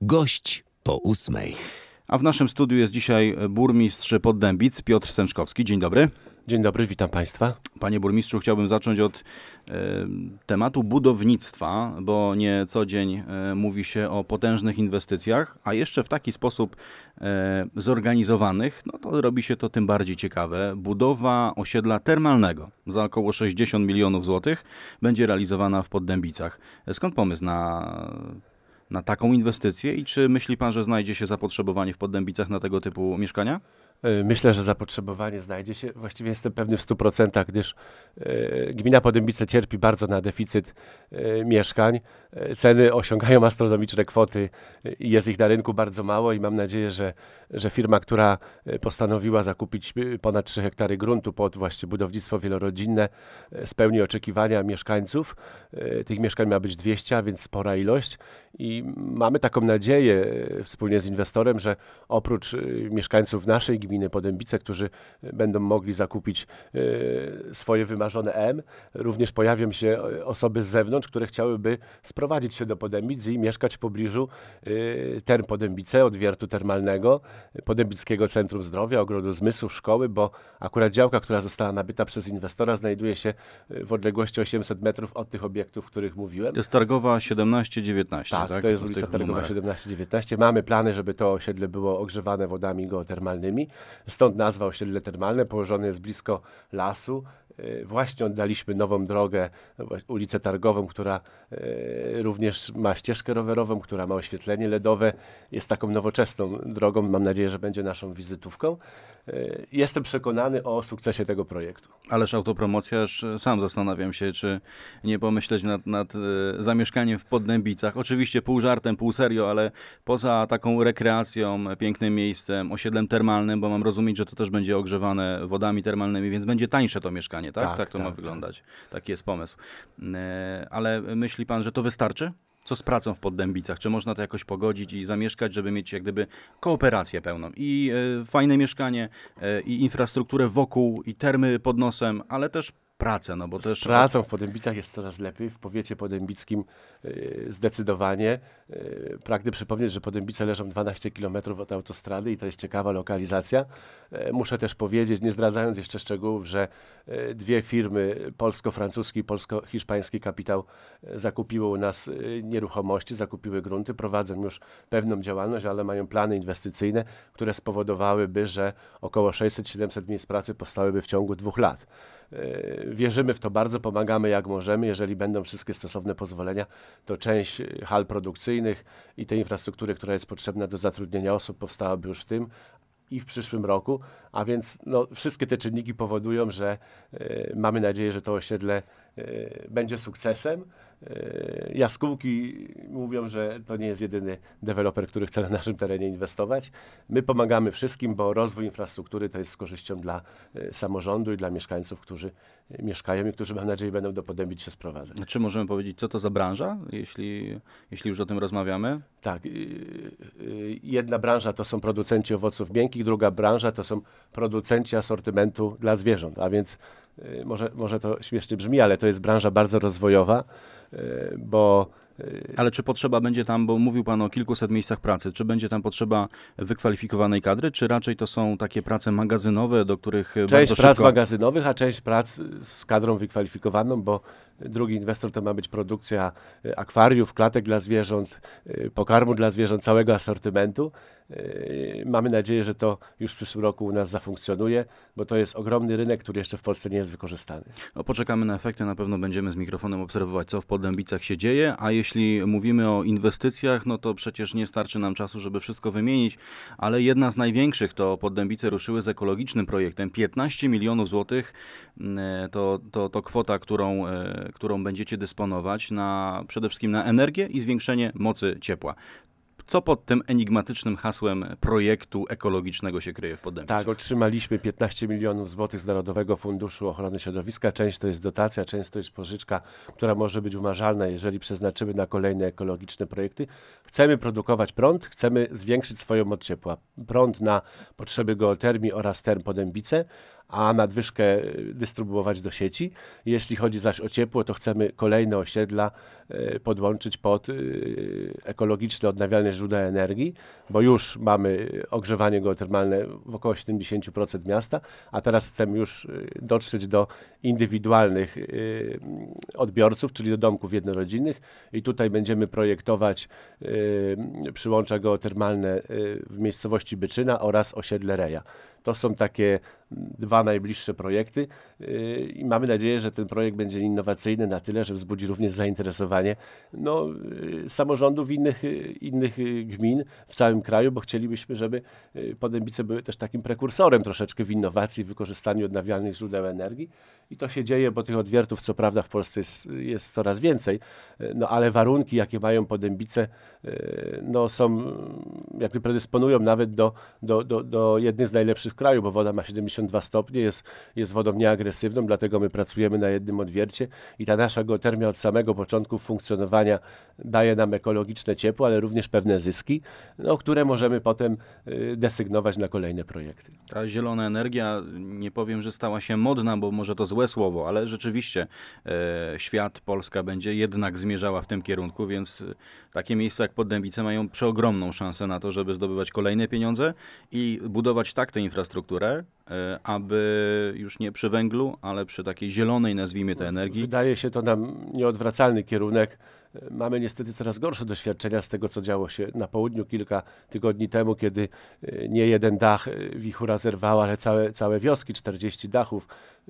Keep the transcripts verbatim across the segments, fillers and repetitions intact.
Gość po ósmej. A w naszym studiu jest dzisiaj burmistrz Poddębic Piotr Sęczkowski. Dzień dobry. Dzień dobry, witam Państwa. Panie burmistrzu, chciałbym zacząć od e, tematu budownictwa, bo nie co dzień e, mówi się o potężnych inwestycjach, a jeszcze w taki sposób e, zorganizowanych, no to robi się to tym bardziej ciekawe. Budowa osiedla termalnego za około sześćdziesiąt milionów złotych będzie realizowana w Poddębicach. Skąd pomysł na... na taką inwestycję i czy myśli pan, że znajdzie się zapotrzebowanie w Poddębicach na tego typu mieszkania? Myślę, że zapotrzebowanie znajdzie się. Właściwie jestem pewny w stu procentach, gdyż e, gmina Poddębice cierpi bardzo na deficyt e, mieszkań. E, ceny osiągają astronomiczne kwoty i jest ich na rynku bardzo mało i mam nadzieję, że, że firma, która postanowiła zakupić ponad trzy hektary gruntu pod właśnie budownictwo wielorodzinne, spełni oczekiwania mieszkańców. E, tych mieszkań ma być dwieście, a więc spora ilość i mamy taką nadzieję wspólnie z inwestorem, że oprócz mieszkańców naszej gminy, gminy Poddębice, którzy będą mogli zakupić e, swoje wymarzone M. Również pojawią się osoby z zewnątrz, które chciałyby sprowadzić się do Poddębic i mieszkać w pobliżu e, Term Poddębice, odwiertu termalnego, Poddębickiego Centrum Zdrowia, Ogrodu Zmysłów, szkoły, bo akurat działka, która została nabyta przez inwestora, znajduje się w odległości osiemset metrów od tych obiektów, o których mówiłem. To jest Targowa siedemnaście dziewiętnaście, tak? Tak, to jest ulica Targowa siedemnaście dziewiętnaście. Mamy plany, żeby to osiedle było ogrzewane wodami geotermalnymi. Stąd nazwa osiedle termalne, położone jest blisko lasu. Właśnie oddaliśmy nową drogę, ulicę Targową, która również ma ścieżkę rowerową, która ma oświetlenie ledowe. Jest taką nowoczesną drogą, mam nadzieję, że będzie naszą wizytówką. Jestem przekonany o sukcesie tego projektu. Ależ autopromocja, sam zastanawiam się, czy nie pomyśleć nad, nad zamieszkaniem w Poddębicach. Oczywiście pół żartem, pół serio, ale poza taką rekreacją, pięknym miejscem, osiedlem termalnym, bo mam rozumieć, że to też będzie ogrzewane wodami termalnymi, więc będzie tańsze to mieszkanie, tak? Tak, tak to tak, ma wyglądać. Tak. Taki jest pomysł. Ale myśli pan, że to wystarczy? Co z pracą w Poddębicach? Czy można to jakoś pogodzić i zamieszkać, żeby mieć jak gdyby kooperację pełną? I e, fajne mieszkanie, e, i infrastrukturę wokół, i termy pod nosem, ale też pracę, no bo z też... pracą w Poddębicach jest coraz lepiej, w powiecie poddębickim yy, zdecydowanie. Yy, pragnę przypomnieć, że Poddębice leżą dwanaście kilometrów od autostrady i to jest ciekawa lokalizacja. Yy, muszę też powiedzieć, nie zdradzając jeszcze szczegółów, że yy, dwie firmy, polsko-francuski i polsko-hiszpański kapitał yy, zakupiły u nas yy, nieruchomości, zakupiły grunty, prowadzą już pewną działalność, ale mają plany inwestycyjne, które spowodowałyby, że około sześćset siedemset miejsc pracy powstałyby w ciągu dwóch lat. Wierzymy w to bardzo, pomagamy jak możemy. Jeżeli będą wszystkie stosowne pozwolenia, to część hal produkcyjnych i tej infrastruktury, która jest potrzebna do zatrudnienia osób, powstałaby już w tym i w przyszłym roku. A więc no, wszystkie te czynniki powodują, że y, mamy nadzieję, że to osiedle y, będzie sukcesem. Y, jaskółki mówią, że to nie jest jedyny deweloper, który chce na naszym terenie inwestować. My pomagamy wszystkim, bo rozwój infrastruktury to jest z korzyścią dla y, samorządu i dla mieszkańców, którzy y, mieszkają i którzy, mam nadzieję, będą do Poddębic się sprowadzać. Czy możemy powiedzieć, co to za branża, jeśli, jeśli już o tym rozmawiamy? Tak. Y, y, jedna branża to są producenci owoców miękkich, druga branża to są producenci asortymentu dla zwierząt, a więc y, może, może to śmiesznie brzmi, ale to jest branża bardzo rozwojowa, y, bo... Y, ale czy potrzeba będzie tam, bo mówił pan o kilkuset miejscach pracy, czy będzie tam potrzeba wykwalifikowanej kadry, czy raczej to są takie prace magazynowe, do których część bardzo prac szybko... magazynowych, a część prac z kadrą wykwalifikowaną, bo drugi inwestor to ma być produkcja akwariów, klatek dla zwierząt, pokarmu dla zwierząt, całego asortymentu. Mamy nadzieję, że to już w przyszłym roku u nas zafunkcjonuje, bo to jest ogromny rynek, który jeszcze w Polsce nie jest wykorzystany. No, poczekamy na efekty, na pewno będziemy z mikrofonem obserwować, co w Poddębicach się dzieje, a jeśli mówimy o inwestycjach, no to przecież nie starczy nam czasu, żeby wszystko wymienić, ale jedna z największych to Poddębice ruszyły z ekologicznym projektem. piętnaście milionów złotych to, to, to kwota, którą, którą będziecie dysponować na, przede wszystkim na energię i zwiększenie mocy ciepła. Co pod tym enigmatycznym hasłem projektu ekologicznego się kryje w Poddębicach? Tak, otrzymaliśmy piętnaście milionów złotych z Narodowego Funduszu Ochrony Środowiska. Część to jest dotacja, część to jest pożyczka, która może być umarzalna, jeżeli przeznaczymy na kolejne ekologiczne projekty. Chcemy produkować prąd, chcemy zwiększyć swoją moc ciepła. Prąd na potrzeby geotermii oraz Term Poddębice, a nadwyżkę dystrybuować do sieci. Jeśli chodzi zaś o ciepło, to chcemy kolejne osiedla podłączyć pod ekologiczne, odnawialne źródła energii, bo już mamy ogrzewanie geotermalne w około siedemdziesiąt procent miasta, a teraz chcemy już dotrzeć do indywidualnych odbiorców, czyli do domków jednorodzinnych i tutaj będziemy projektować przyłącza geotermalne w miejscowości Byczyna oraz osiedle Reja. To są takie dwa najbliższe projekty i mamy nadzieję, że ten projekt będzie innowacyjny na tyle, że wzbudzi również zainteresowanie no, samorządów innych, innych gmin w całym kraju, bo chcielibyśmy, żeby Podębice były też takim prekursorem troszeczkę w innowacji, w wykorzystaniu odnawialnych źródeł energii. I to się dzieje, bo tych odwiertów co prawda w Polsce jest, jest coraz więcej, no ale warunki, jakie mają Podębice, no, są, jakby predysponują nawet do, do, do, do jednych z najlepszych w kraju, bo woda ma siedemdziesiąt dwa stopnie, jest, jest wodą nieagresywną, dlatego my pracujemy na jednym odwiercie i ta nasza geotermia od samego początku funkcjonowania daje nam ekologiczne ciepło, ale również pewne zyski, no, które możemy potem desygnować na kolejne projekty. Ta zielona energia, nie powiem, że stała się modna, bo może to złe słowo, ale rzeczywiście e, świat, Polska będzie jednak zmierzała w tym kierunku, więc takie miejsca jak Podębice mają przeogromną szansę na to, żeby zdobywać kolejne pieniądze i budować tak tę infrastrukturę, e, aby już nie przy węglu, ale przy takiej zielonej, nazwijmy to, energii. Wydaje się to nam nieodwracalny kierunek. Mamy niestety coraz gorsze doświadczenia z tego, co działo się na południu kilka tygodni temu, kiedy nie jeden dach wichura zerwała, ale całe, całe wioski, czterdzieści dachów,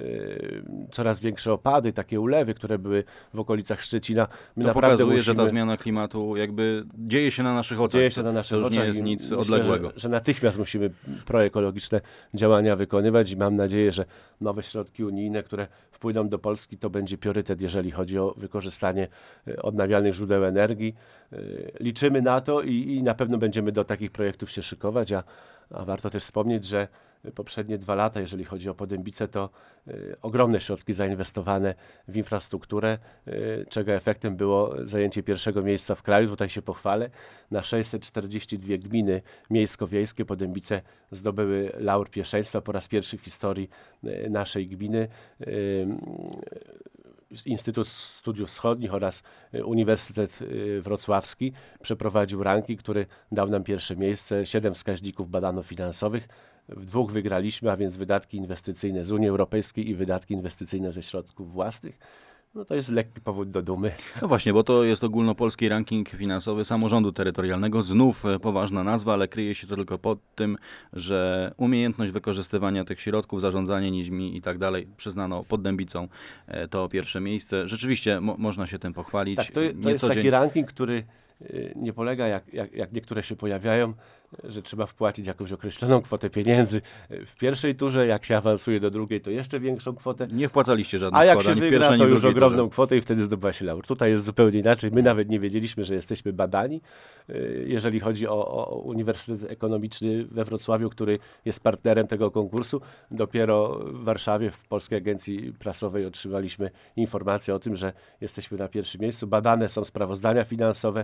coraz większe opady, takie ulewy, które były w okolicach Szczecina. My to naprawdę pokazuje, musimy... że ta zmiana klimatu jakby dzieje się na naszych oczach. Dzieje się na naszych to już oczach. nie jest nic myślę, odległego. Że, że natychmiast musimy proekologiczne działania wykonywać i mam nadzieję, że nowe środki unijne, które wpłyną do Polski, to będzie priorytet, jeżeli chodzi o wykorzystanie odnawialnych źródeł energii. Liczymy na to i, i na pewno będziemy do takich projektów się szykować, a, a warto też wspomnieć, że poprzednie dwa lata, jeżeli chodzi o Podębice, to y, ogromne środki zainwestowane w infrastrukturę, y, czego efektem było zajęcie pierwszego miejsca w kraju. Tutaj się pochwalę. Na sześćset czterdzieści dwie gminy miejsko-wiejskie Podębice zdobyły laur pierwszeństwa po raz pierwszy w historii y, naszej gminy. Y, Instytut Studiów Wschodnich oraz Uniwersytet Wrocławski przeprowadził ranking, który dał nam pierwsze miejsce. Siedem wskaźników badano finansowych. W dwóch wygraliśmy, a więc wydatki inwestycyjne z Unii Europejskiej i wydatki inwestycyjne ze środków własnych. No to jest lekki powód do dumy. No właśnie, bo to jest ogólnopolski ranking finansowy samorządu terytorialnego. Znów poważna nazwa, ale kryje się to tylko pod tym, że umiejętność wykorzystywania tych środków, zarządzanie nimi i tak dalej przyznano Podębicom to pierwsze miejsce. Rzeczywiście mo można się tym pochwalić. Tak, to, to jest taki ranking, który nie polega, jak, jak, jak niektóre się pojawiają, że trzeba wpłacić jakąś określoną kwotę pieniędzy w pierwszej turze, jak się awansuje do drugiej, to jeszcze większą kwotę. Nie wpłacaliście żadnej A jak kwot, się ani w wygra, pierwszej, to ani w już drugiej ogromną turze. kwotę i wtedy zdobywa się laur. Tutaj jest zupełnie inaczej. My nawet nie wiedzieliśmy, że jesteśmy badani. Jeżeli chodzi o, o Uniwersytet Ekonomiczny we Wrocławiu, który jest partnerem tego konkursu, dopiero w Warszawie, w Polskiej Agencji Prasowej otrzymaliśmy informację o tym, że jesteśmy na pierwszym miejscu. Badane są sprawozdania finansowe,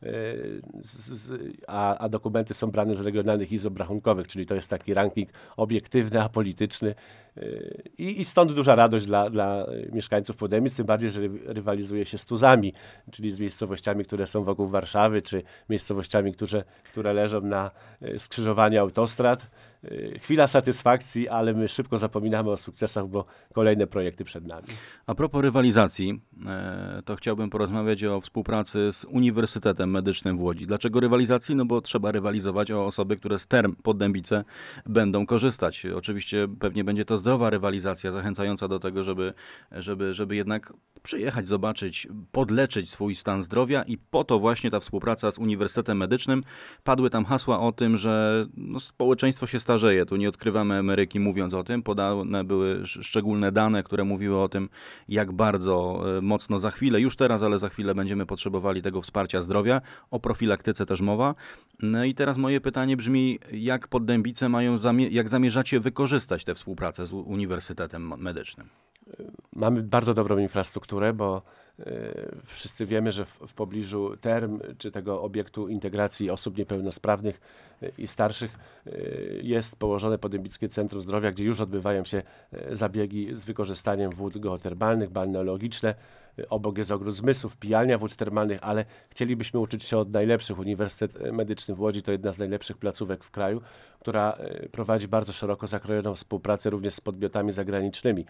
a, a dokumenty są brane z regionalnych izb obrachunkowych, czyli to jest taki ranking obiektywny, apolityczny i, i stąd duża radość dla, dla mieszkańców Podębic, tym bardziej, że rywalizuje się z Tuzami, czyli z miejscowościami, które są wokół Warszawy, czy miejscowościami, które, które leżą na skrzyżowaniu autostrad. Chwila satysfakcji, ale my szybko zapominamy o sukcesach, bo kolejne projekty przed nami. A propos rywalizacji, to chciałbym porozmawiać o współpracy z Uniwersytetem Medycznym w Łodzi. Dlaczego rywalizacji? No bo trzeba rywalizować o osoby, które z term Podębice będą korzystać. Oczywiście pewnie będzie to zdrowa rywalizacja, zachęcająca do tego, żeby, żeby, żeby jednak przyjechać, zobaczyć, podleczyć swój stan zdrowia i po to właśnie ta współpraca z Uniwersytetem Medycznym. Padły tam hasła o tym, że no, społeczeństwo się starzeje. Tu nie odkrywamy Ameryki mówiąc o tym. Podane były szczególne dane, które mówiły o tym, jak bardzo mocno za chwilę, już teraz, ale za chwilę będziemy potrzebowali tego wsparcia zdrowia. O profilaktyce też mowa. No i teraz moje pytanie brzmi, jak Podębice mają, zamie- jak zamierzacie wykorzystać tę współpracę z Uniwersytetem Medycznym? Mamy bardzo dobrą infrastrukturę, bo Wszyscy wiemy, że w, w pobliżu term czy tego obiektu integracji osób niepełnosprawnych i starszych jest położone Podębickie Centrum Zdrowia, gdzie już odbywają się zabiegi z wykorzystaniem wód geotermalnych, balneologiczne. Obok jest ogród zmysłów, pijalnia wód termalnych, ale chcielibyśmy uczyć się od najlepszych. Uniwersytet Medyczny w Łodzi to jedna z najlepszych placówek w kraju, która prowadzi bardzo szeroko zakrojoną współpracę również z podmiotami zagranicznymi.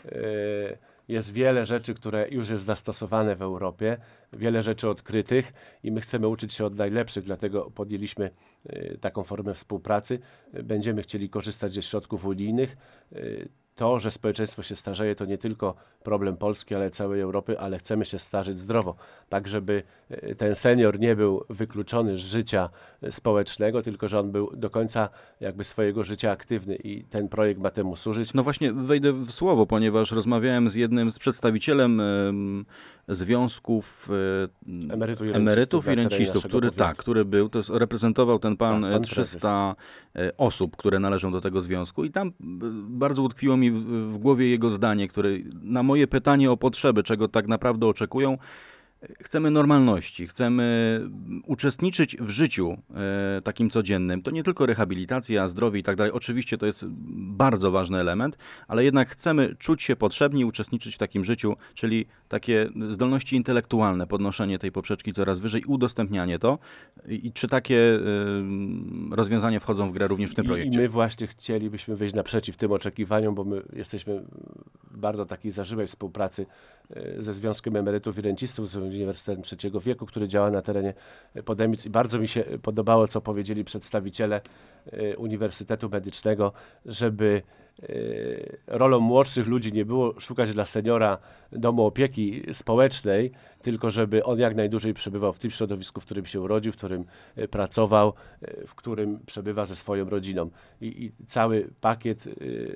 Jest wiele rzeczy, które już jest zastosowane w Europie, wiele rzeczy odkrytych i my chcemy uczyć się od najlepszych, dlatego podjęliśmy taką formę współpracy. Będziemy chcieli korzystać ze środków unijnych. To, że społeczeństwo się starzeje, to nie tylko problem Polski, ale całej Europy, ale chcemy się starzeć zdrowo, tak żeby ten senior nie był wykluczony z życia społecznego, tylko że on był do końca jakby swojego życia aktywny i ten projekt ma temu służyć. No właśnie wejdę w słowo, ponieważ rozmawiałem z jednym z przedstawicielem um, związków um, emerytów i emerytów rencistów, i rencistów, który, tak, który był, to jest, reprezentował ten pan, tak, pan trzysta prezes. Osób, które należą do tego związku i tam bardzo utkwiło mi w, w głowie jego zdanie, które na moje pytanie o potrzeby, czego tak naprawdę oczekują, chcemy normalności, chcemy uczestniczyć w życiu e, takim codziennym. To nie tylko rehabilitacja, zdrowie i tak dalej. Oczywiście to jest bardzo ważny element, ale jednak chcemy czuć się potrzebni, uczestniczyć w takim życiu, czyli takie zdolności intelektualne, podnoszenie tej poprzeczki coraz wyżej, udostępnianie to. I, i czy takie e, rozwiązania wchodzą w grę również w tym I, projekcie? I my właśnie chcielibyśmy wyjść naprzeciw tym oczekiwaniom, bo my jesteśmy bardzo takiej zażyłej współpracy ze Związkiem Emerytów i Rencistów, z Uniwersytetem Trzeciego Wieku, który działa na terenie Podębic i bardzo mi się podobało, co powiedzieli przedstawiciele Uniwersytetu Medycznego, żeby rolą młodszych ludzi nie było szukać dla seniora domu opieki społecznej, tylko żeby on jak najdłużej przebywał w tym środowisku, w którym się urodził, w którym pracował, w którym przebywa ze swoją rodziną. I, i cały pakiet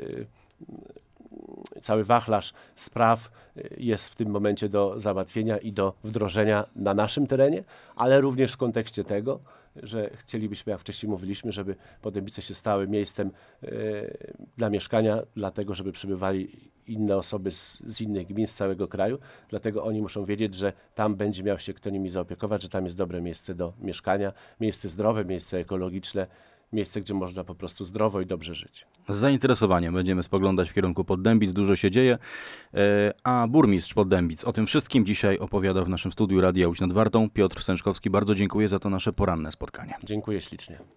Cały wachlarz spraw jest w tym momencie do załatwienia i do wdrożenia na naszym terenie, ale również w kontekście tego, że chcielibyśmy, jak wcześniej mówiliśmy, żeby Podębice się stały miejscem y, dla mieszkania, dlatego żeby przybywali inne osoby z, z innych gmin, z całego kraju. Dlatego oni muszą wiedzieć, że tam będzie miał się kto nimi zaopiekować, że tam jest dobre miejsce do mieszkania, miejsce zdrowe, miejsce ekologiczne, miejsce, gdzie można po prostu zdrowo i dobrze żyć. Z zainteresowaniem będziemy spoglądać w kierunku Poddębic, dużo się dzieje, a burmistrz Poddębic o tym wszystkim dzisiaj opowiadał w naszym studiu Radia Łódź nad Wartą. Piotr Sęczkowski, bardzo dziękuję za to nasze poranne spotkanie. Dziękuję ślicznie.